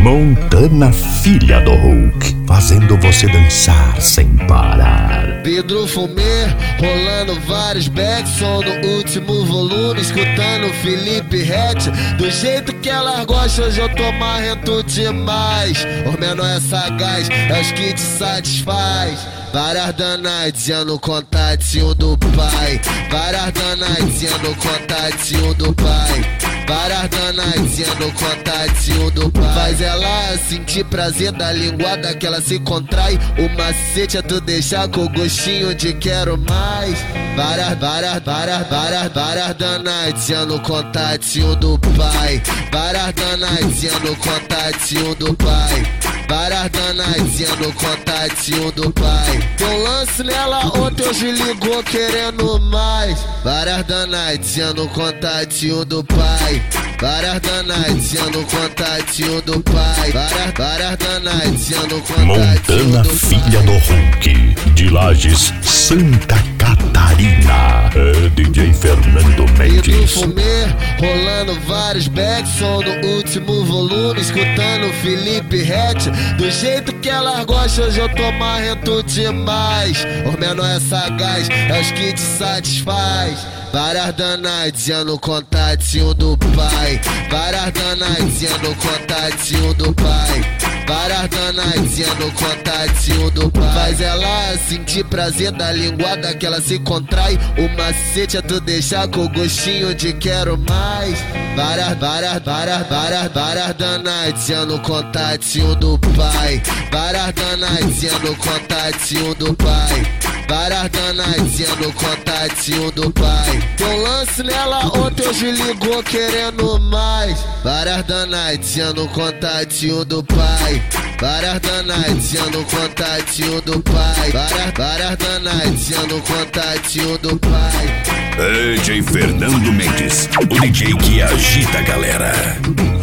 Montana, filha do Hulk, fazendo você dançar sem parar. Pedro Fumê, rolando vários backs, som no último volume, escutando Felipe Rett. Do jeito que ela gosta, hoje eu tô marrento demais. O menor é sagaz, é os que te satisfaz. Várias danadinhas no contatinho do pai. Várias danadinhas no contatinho do pai. Várias danadinhas no contatinho do pai. Faz ela sentir prazer da linguada que ela se contrai. O macete é tu deixar com gostinho de quero mais. Várias danadinhas no contatinho do pai. Várias danadinhas no contatinho do pai. Várias danadinhas no contatinho do pai. Deu lance nela ontem, hoje ligou querendo mais. Várias danadinhas no contatinho do pai. Várias danadinhas no contatinho do pai. Várias danadinhas no contatinho Montana, do pai. filha do Hulk, de Lages, Santa Catarina. É DJ Fernando Pedro Mendes. Fumê, rolando vários backs, som no último volume, escutando Felipe Rett. Do jeito que ela gosta, hoje eu tô marrento demais. O menor é sagaz, é os que te satisfaz. Várias danadinhas no contatinho do pai. Várias danadinhas no contatinho do pai. Várias danadinhas no contatinho do pai. Faz ela sentir prazer da linguada que ela se contrai. O macete é tu deixar com gostinho de quero mais. Várias danadinhas no contatinho do pai. Várias danadinhas no contatinho do pai. Várias danadinhas no contatinho do pai. Deu lance nela ontem, hoje ligou querendo mais. Várias danadinhas no contatinho do pai. Várias danadinhas no contatinho do pai. Várias danadinhas no contatinho do pai. DJ Fernando Mendes, o DJ que agita a galera.